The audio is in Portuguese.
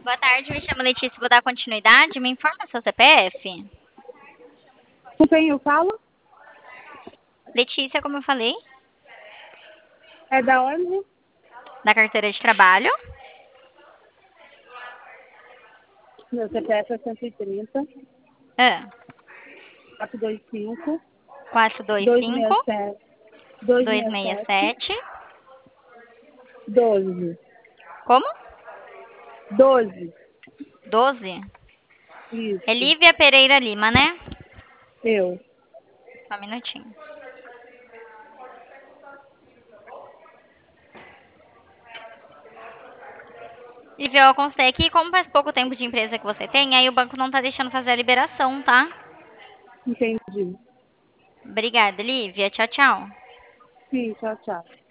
Boa tarde, me chamo Letícia, vou dar continuidade. Me informa seu CPF. Com quem eu falo? Letícia, como eu falei, É da onde? da carteira de trabalho. Meu CPF é 130 Ah, 425 425 267 267 267. 12 Como? 12. 12. É Isso. Lívia Pereira Lima, né? Eu. Só um minutinho. Lívia, eu constei aqui, como faz pouco tempo de empresa que você tem, aí o banco não tá deixando fazer a liberação, tá? Entendi. Obrigada, Lívia. Tchau, tchau. Sim, tchau, tchau.